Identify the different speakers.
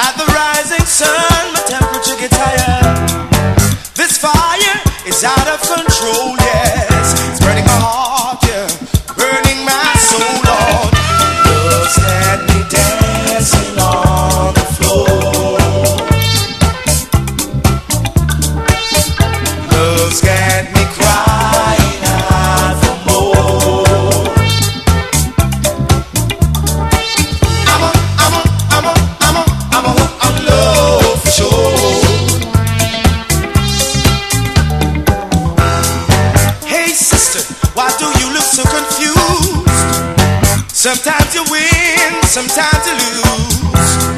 Speaker 1: Like the rising sun, my temperature gets higher. This fire is out of control, yes. It's burning my heart, yeah. Burning my soul, Lord. Love's got me dancing on the floor. Love's got me crying out for more. I'm love for sure. Hey sister, why do you look so confused? Sometimes you win, sometimes you lose.